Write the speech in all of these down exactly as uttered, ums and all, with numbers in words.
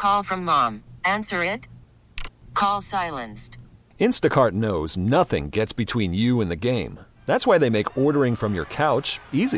Call from mom. Answer it. Call silenced. Instacart knows nothing gets between you and the game. That's why they make ordering from your couch easy.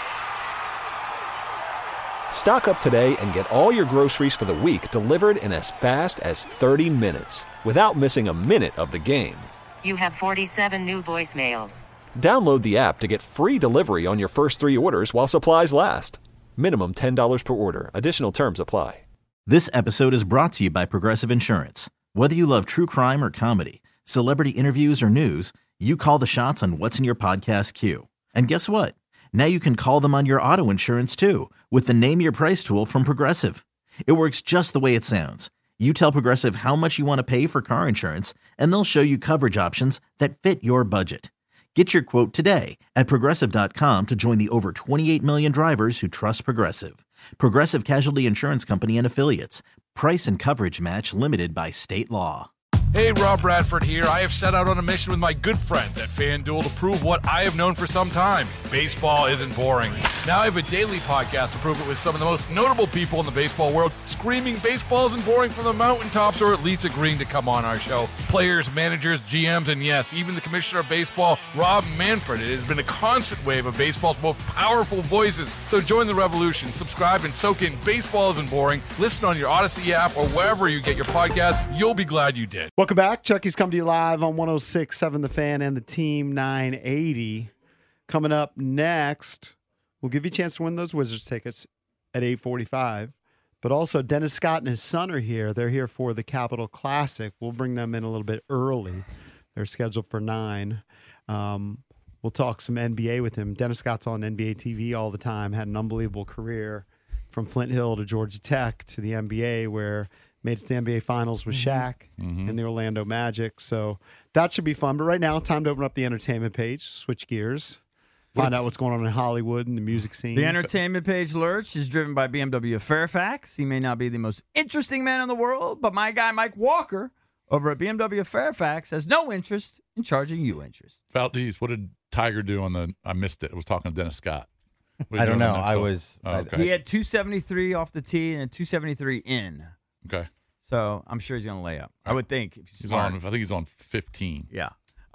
Stock up today and get all your groceries for the week delivered in as fast as thirty minutes without missing a minute of the game. You have forty-seven new voicemails. Download the app to get free delivery on your first three orders while supplies last. Minimum ten dollars per order. Additional terms apply. This episode is brought to you by Progressive Insurance. Whether you love true crime or comedy, celebrity interviews or news, you call the shots on what's in your podcast queue. And guess what? Now you can call them on your auto insurance too with the Name Your Price tool from Progressive. It works just the way it sounds. You tell Progressive how much you want to pay for car insurance, and they'll show you coverage options that fit your budget. Get your quote today at Progressive dot com to join the over twenty-eight million drivers who trust Progressive. Progressive Casualty Insurance Company and Affiliates. Price and coverage match limited by state law. Hey, Rob Bradford here. I have set out on a mission with my good friends at FanDuel to prove what I have known for some time. Baseball isn't boring. Now I have a daily podcast to prove it with some of the most notable people in the baseball world, screaming baseball isn't boring from the mountaintops, or at least agreeing to come on our show. Players, managers, G Ms, and yes, even the commissioner of baseball, Rob Manfred. It has been a constant wave of baseball's most powerful voices. So join the revolution. Subscribe and soak in Baseball Isn't Boring. Listen on your Odyssey app or wherever you get your podcasts. You'll be glad you did. Welcome back. Chucky's come to you live on one oh six point seven The Fan and the Team nine eighty. Coming up next, we'll give you a chance to win those Wizards tickets at eight forty-five. But also, Dennis Scott and his son are here. They're here for the Capital Classic. We'll bring them in a little bit early. They're scheduled for nine. Um, we'll talk some N B A with him. Dennis Scott's on N B A T V all the time. Had an unbelievable career from Flint Hill to Georgia Tech to the N B A, where made it to the N B A Finals with Shaq Mm-hmm. and the Orlando Magic. So that should be fun. But right now, time to open up the entertainment page, switch gears, find out what's going on in Hollywood and the music scene. The entertainment page lurch is driven by B M W Fairfax. He may not be the most interesting man in the world, but my guy Mike Walker over at B M W Fairfax has no interest in charging you interest. Valdez, what did Tiger do on the? I missed it. I was talking to Dennis Scott. What I did he don't do know. on that I song? was. Oh, I- okay. He had two seventy-three off the tee and a two seventy-three in. Okay. So I'm sure he's going to lay up. I would think. If he's He's smart. on. I think he's on fifteen. Yeah.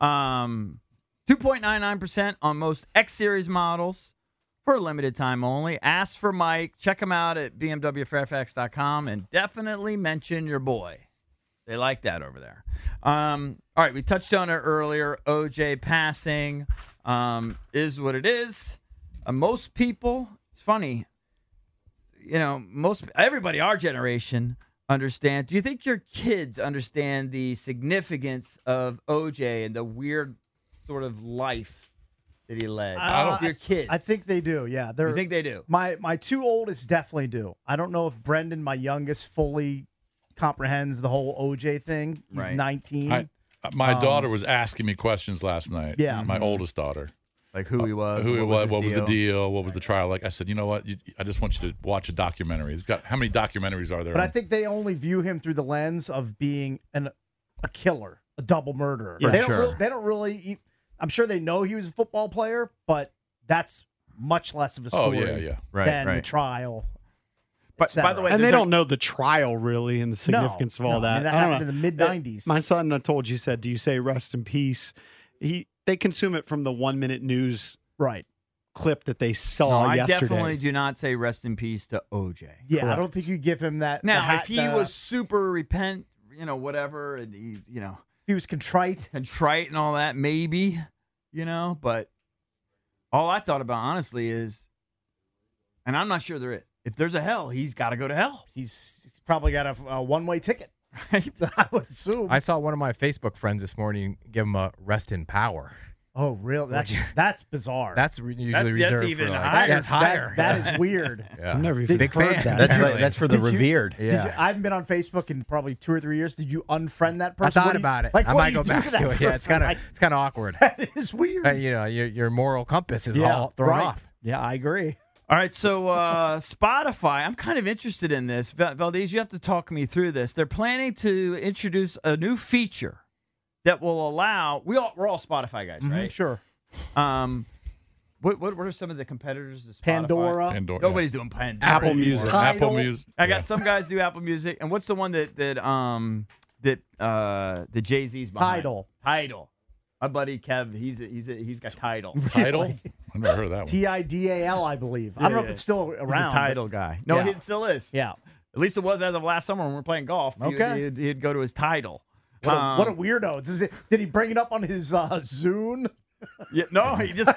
Um, two point nine nine percent on most X Series models for a limited time only. Ask for Mike. Check him out at B M W Fairfax dot com and definitely mention your boy. They like that over there. Um, all right, we touched on it earlier. O J passing um, is what it is. Uh, most people, it's funny, you know, most everybody our generation understand. Do you think your kids understand the significance of O J and the weird sort of life that he led? Uh, your kids. I think they do. Yeah, they're. You think they do? My my two oldest definitely do. I don't know if Brendan, my youngest, fully comprehends the whole O J thing. He's Right. nineteen. I, my Um, daughter was asking me questions last night. Yeah. My Mhm. oldest daughter. Like who he was, Who what he was was, his what was the deal? deal, what was the trial like. I said, you know what? You, I just want you to watch a documentary. It's got how many documentaries are there? But on- I think they only view him through the lens of being an a killer, a double murderer. For they don't. sure. Really, they don't really. e- I'm sure they know he was a football player, but that's much less of a Oh, story yeah, yeah. Right, than the right. trial. But by the way, and they there's a- don't know the trial really and the significance of all no, that. I mean, that I don't happened know. in the mid-nineties. My son, I told you, said, "Do you say rest in peace?" He they consume it from the one minute news right clip that they no, saw I yesterday. definitely do not say rest in peace to O J. Yeah, I Correct. don't think you give him that. the Now, hat- if he the- was super repent, you know, whatever, and he, you know, he was contrite, contrite and all that, maybe, you know, but all I thought about honestly is, and I'm not sure there is. If there's a hell, he's got to go to hell. he's, he's probably got a, a one way ticket. Right? I would assume. I saw one of my Facebook friends this morning give him a rest in power. oh, real? That's that's bizarre. That's re- usually That's- that's reserved even for like, higher. That's That- higher. that yeah. is weird. Yeah. I've never even Big heard fan. that. That's Apparently. like, that's for the Did you- revered. Did Yeah. you, I haven't been on Facebook in probably two or three years. Did you unfriend that I person? thought What do you- about it. Like, I what might do go you do back to to, that it. Yeah, it's person? kind of Like, it's kind of awkward. that is weird. Uh, you know, your your moral compass is yeah, all thrown right. off. Yeah, I agree. All right, so uh, Spotify, I'm kind of interested in this. Val- Valdez, you have to talk me through this. They're planning to introduce a new feature that will allow we all we're all Spotify guys, Mhm, right? Sure. Um, What, what what are some of the competitors to Spotify? Pandora. Pandora. Nobody's doing Pandora. Apple Music. Apple Tidal. Music. I got Yeah. some guys do Apple Music, and what's the one that that um that uh the Jay Z's behind? Tidal. Tidal. My buddy Kev, he's a, he's a, he's got Tidal. He's Title? I've never heard of that one. T I D A L, I believe. I don't know if it's still around. a Tidal guy. No, Yeah. it still is. Yeah. At least it was as of last summer when we were playing golf. He- Okay. he'd, he'd go to his Tidal. What a, Um, what a weirdo. Does it, did he bring it up on his uh, Zune? Yeah, no, he just.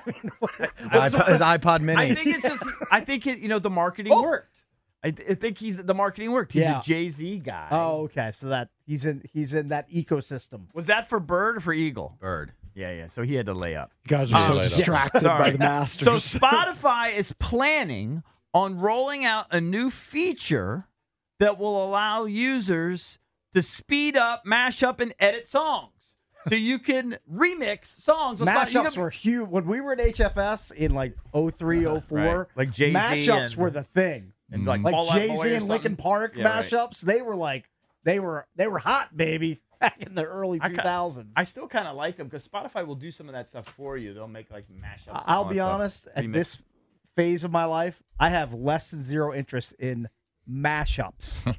iPod, his iPod Mini. I think it's just. I think it, you know the marketing worked. I, th- I think he's the marketing worked. He's Yeah. a Jay Z guy. Oh, okay. So that he's in he's in that ecosystem. Was that for Bird or for Eagle? Bird. Yeah, yeah. So he had to lay up. You guys are Um, so Yes. distracted Sorry. by the So Masters. Spotify is planning on rolling out a new feature that will allow users to speed up, mash up, and edit songs. So you can remix songs. on Spotify. You Mashups can- were huge. When we were at H F S in like oh three, oh four, Right. Like Jay-Z mashups and- were the thing. and like, Like Fall Out Jay Boy Z or and Linkin something. Park Yeah, right. mashups, they were like they were they were hot, baby, back in the early I two ca- thousands. I still kind of like them because Spotify will do some of that stuff for you. They'll make like mashups. and I'll all be that stuff. honest, at Remix. this phase of my life, I have less than zero interest in mashups.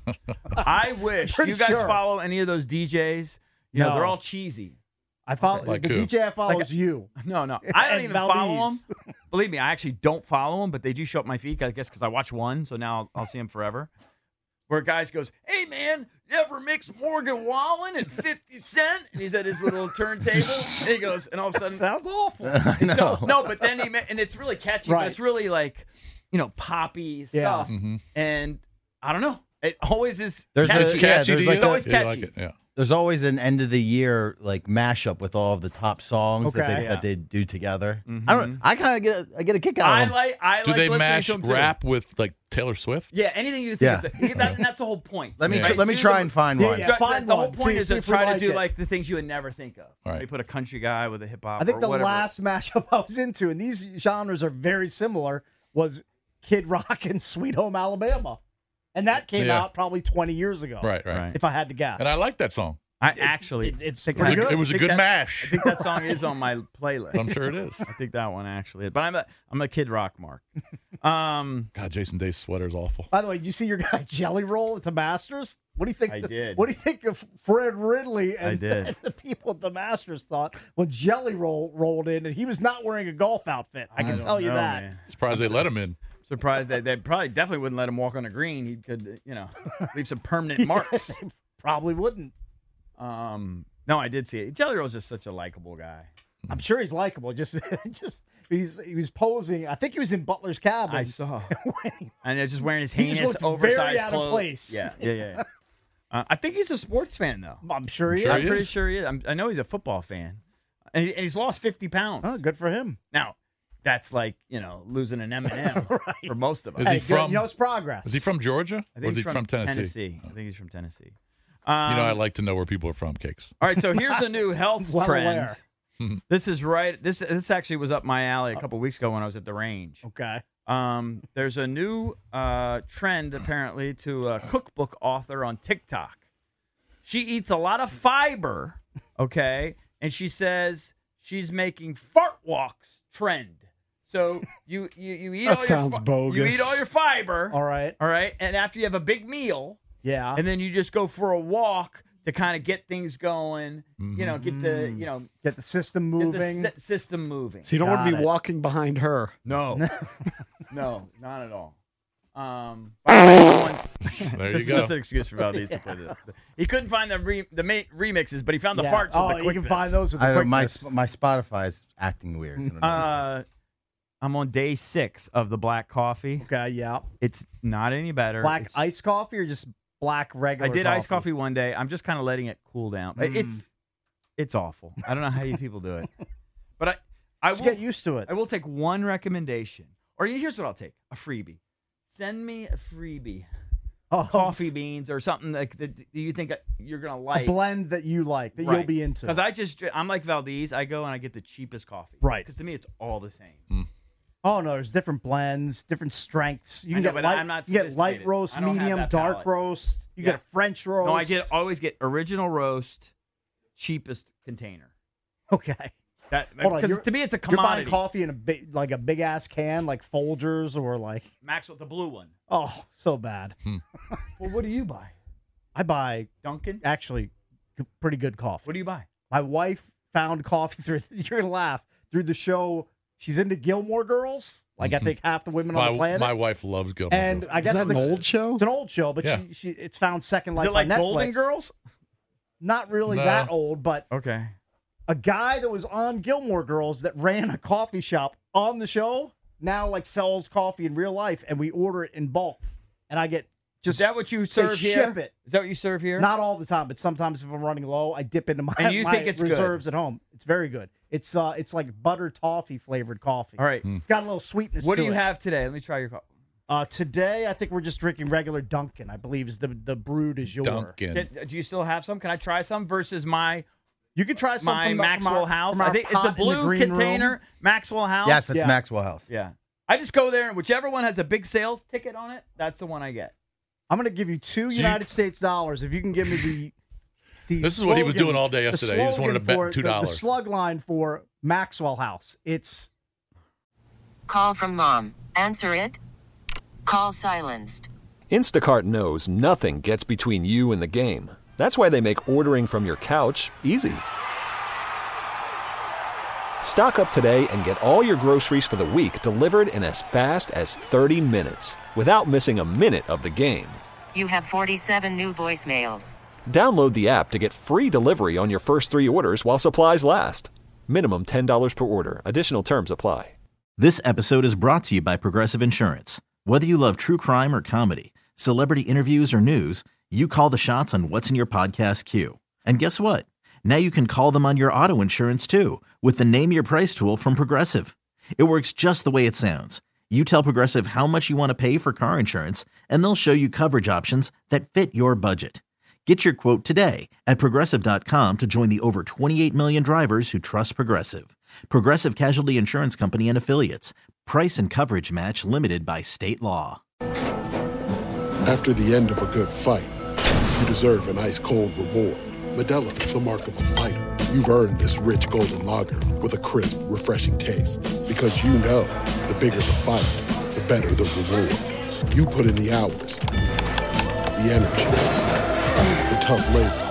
I wish Pretty you guys sure. follow any of those D Js. You know, No. they're all cheesy. I follow Like the who? D J I follows you. No, no, I don't And even follow Valdez. them. Believe me, I actually don't follow them, but they do show up my feed. I guess because I watch one, so now I'll, I'll see them forever. Where a guy goes, "Hey man, you ever mix Morgan Wallen and fifty Cent?" And he's at his little turntable, and he goes, and all of a sudden, Sounds awful. I know. so, no, but then he ma- and it's really catchy, Right. but it's really like, you know, poppy Yeah. stuff, and I don't know, it always is. There's catchy. a- It's yeah, catchy there's to like you? It's always Yeah, you catchy. like it, yeah. There's always an end of the year like mashup with all of the top songs that Okay. they Yeah. that they do together. Mhm. I don't. I kind of get. A, I get a kick out I of them. like. I Do like they listening mash to 'em, too. rap with like Taylor Swift? Yeah, anything you think. Yeah. Of the, that, and that's the whole point. Let me Yeah. tr- let me Do try the- and find Yeah, one. yeah. Try- Find the whole one. point See- is see to if we try to like do it. like the things you would never think of. Right. They put a country guy with a hip hop. I think or the whatever. last mashup I was into, and these genres are very similar, was Kid Rock and Sweet Home Alabama. And that came Yeah. out probably twenty years ago. Right, right, Right. If I had to guess. And I like that song. I actually, it- it's think pretty I- good. It was a I think good that- mash. I think that song is on my playlist. I'm sure it is. I think that one actually is. But I'm a I'm a Kid Rock mark. Um, God, Jason Day's sweater is awful. By the way, did you see your guy Jelly Roll at the Masters? What do you think? I did. What do you think of Fred Ridley and, I did. and the people at the Masters thought when Jelly Roll rolled in and he was not wearing a golf outfit? I can don't tell you know, that. man. Surprised they let him in. Surprised that they probably definitely wouldn't let him walk on the green. He could, you know, leave some permanent marks. Probably wouldn't. Um, no, I did see it. Jelly Roll's just such a likable guy. I'm sure he's likable. Just, just he's he was posing. I think he was in Butler's cabin. I saw, when he- and they're just wearing his He just heinous, looks oversized very out of clothes. place. Yeah, yeah, yeah. yeah. uh, I think he's a sports fan though. I'm sure he sure I'm is. he pretty is. sure he is. I'm, I know he's a football fan, and, he, and he's lost fifty pounds. Oh, good for him. Now, that's like you know losing an M and M Right. for most of us. Is he Hey, good. from- You know, it's progress. Is he from Georgia? I Or think is he he's from, Tennessee? I think he's from Tennessee. Um, You know, I like to know where people are from, Cakes. All right, so here's a new health Well trend. aware. This is right. This this actually was up my alley a couple weeks ago when I was at the range. Okay. Um, there's a new uh, trend apparently to a cookbook author on TikTok. She eats a lot of fiber, okay, and she says she's making fart walks trend. So you you, you eat That all sounds your fi- you eat bogus. all your fiber, All right. all right, and after you have a big meal, Yeah. and then you just go for a walk to kind of get things going. You know, get the you know Get the system get the moving. sy- system moving. So you don't want to Got be it. walking behind her. No, no, not at all. Um, by the way, one- There this you is go. just an excuse for Valdez to play this. He couldn't find the re- the ma- remixes, but he found the Yeah. farts Oh, with the you can quickness. find those with the I, my quickness. my Spotify is acting weird. I don't know. Uh, I'm on day six of the black coffee. Okay, yeah. It's not any better. Black It's- iced coffee or just black I regular did iced coffee one day. I'm just kind of letting it cool down. Mm. It's it's awful. I don't know how you people do it, but I I Just will get used to it. I will take one recommendation. Or here's what I'll take: a freebie. Send me a freebie. Oh, Coffee beans or something like that you think you're gonna a like. blend that you like, that you'll Right. be into. Because I just dri- I'm like Valdez. I go and I get the cheapest coffee. Right. Because to me it's all the same. Oh no, there's different blends, different strengths. You I can know, get but light, I'm not you get light sophisticated. roast, I don't have medium, that dark palate. roast. You Yeah. get a French roast. No, I get always get original roast, cheapest container. Okay. That Hold on, because you're- to me it's a You're buying commodity. coffee in a big, like a big ass can, like Folgers or like. Maxwell, the blue one. Oh, so bad. Well, what do you buy? I buy Dunkin'. actually g- pretty good coffee. What do you buy? My wife found coffee through. You're gonna laugh through the show. She's into Gilmore Girls. Like I think half the women on the My, planet. my wife loves Gilmore and Girls. I guess Is that the- an old show? It's an old show, but Yeah. she, she it's found second Is life it like on Netflix. Golden Girls? Not really No. that old, but Okay. a guy that was on Gilmore Girls that ran a coffee shop on the show now like sells coffee in real life, and we order it in bulk, and I get Is just that what you serve they here? ship it. Is that what you serve here? Not all the time, but sometimes if I'm running low, I dip into my, And you my think it's good? reserves at home. It's very good. It's uh, it's like butter toffee flavored coffee. All right. It's got a little sweetness. What to do you it. have today? Let me try your coffee. Uh, today, I think we're just drinking regular Dunkin'. I believe is the the brewed is your. Dunkin'. Can- do you still have some? Can I try some versus my You can try some my from the- from Maxwell our- House? from I our think is the pot in blue green container room. Maxwell House. Yes, it's Yeah. Maxwell House. Yeah. I just go there and whichever one has a big sales ticket on it, that's the one I get. I'm going to give you two you- United States dollars if you can give me the. the This is what he was slogan- doing all day the yesterday. He just wanted to slogan bet for- two the- dollars. The slug line for Maxwell House. It's Call from mom. Answer it. Call silenced. Instacart knows nothing gets between you and the game. That's why they make ordering from your couch easy. Stock up today and get all your groceries for the week delivered in as fast as thirty minutes without missing a minute of the game. You have forty-seven new voicemails. Download the app to get free delivery on your first three orders while supplies last. Minimum ten dollars per order. Additional terms apply. This episode is brought to you by Progressive Insurance. Whether you love true crime or comedy, celebrity interviews or news, you call the shots on what's in your podcast queue. And guess what? Now you can call them on your auto insurance too with the Name Your Price tool from Progressive. It works just the way it sounds. You tell Progressive how much you want to pay for car insurance, and they'll show you coverage options that fit your budget. Get your quote today at Progressive dot com to join the over twenty-eight million drivers who trust Progressive. Progressive Casualty Insurance Company and Affiliates. Price and coverage match limited by state law. After the end of a good fight, you deserve an ice-cold reward. Modelo is the mark of a fighter. You've earned this rich golden lager with a crisp, refreshing taste. Because you know, the bigger the fight, the better the reward. You put in the hours, the energy, the tough labor.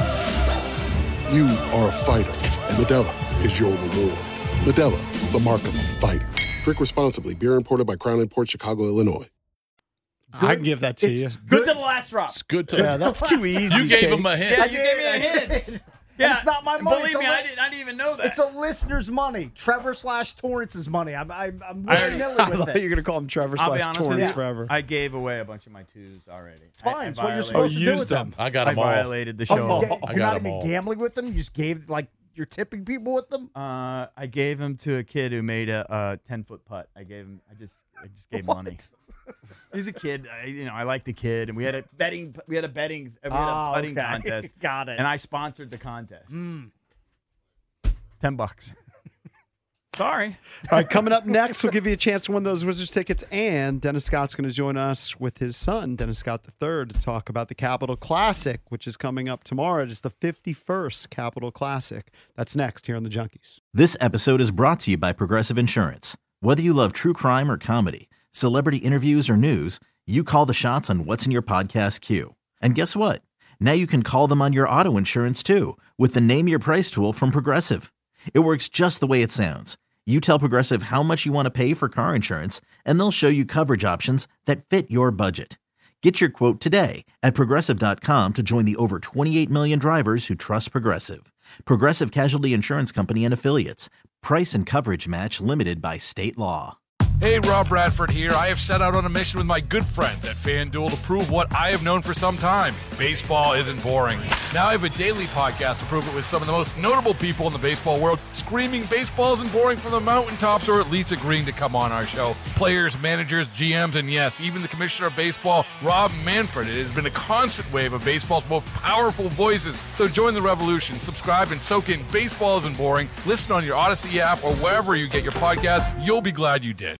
You are a fighter, and Modelo is your reward. Modelo, the mark of a fighter. Drink responsibly. Beer imported by Crown Imports, Chicago, Illinois. I can give that to it's you. Good to the last drop. It's good to. Yeah, that's too easy. You gave him a Cakes. hint. Yeah, you gave me a hint. And it's not my and money. Believe It's a me, li- I, didn't, I didn't even know that. It's a listener's money. Trevor slash Torrance's money. I'm I'm I'm I already- willy-nilly I with thought it. you were going to call him Trevor I'll be slash honest with Torrance you. forever. I gave away a bunch of my twos already. It's fine. I, It's I what you're violated- supposed to Oh, do used with them. them. I got I them all. violated the Oh, show. you ga- I you're got not them even all. gambling with them. You just gave like you're tipping people with them. Uh, I gave him to a kid who made a, a ten foot putt. I gave him. I just, I just gave money. He's a kid. I, you know, I like the kid, and we had a betting. We had a betting. We had a Oh, putting okay. contest. Got it. And I sponsored the contest. Mm. Ten bucks. Sorry. All right, coming up next, we'll give you a chance to win those Wizards tickets, and Dennis Scott's going to join us with his son, Dennis Scott the third, to talk about the Capital Classic, which is coming up tomorrow. It's the fifty-first Capital Classic. That's next here on the Junkies. This episode is brought to you by Progressive Insurance. Whether you love true crime or comedy, celebrity interviews or news, you call the shots on what's in your podcast queue. And guess what? Now you can call them on your auto insurance too with the Name Your Price tool from Progressive. It works just the way it sounds. You tell Progressive how much you want to pay for car insurance, and they'll show you coverage options that fit your budget. Get your quote today at Progressive dot com to join the over twenty-eight million drivers who trust Progressive. Progressive Casualty Insurance Company and Affiliates. Price and coverage match limited by state law. Hey, Rob Bradford here. I have set out on a mission with my good friends at FanDuel to prove what I have known for some time. Baseball isn't boring. Now I have a daily podcast to prove it with some of the most notable people in the baseball world, screaming baseball isn't boring from the mountaintops, or at least agreeing to come on our show. Players, managers, G Ms, and yes, even the commissioner of baseball, Rob Manfred. It has been a constant wave of baseball's most powerful voices. So join the revolution. Subscribe and soak in Baseball Isn't Boring. Listen on your Odyssey app or wherever you get your podcasts. You'll be glad you did.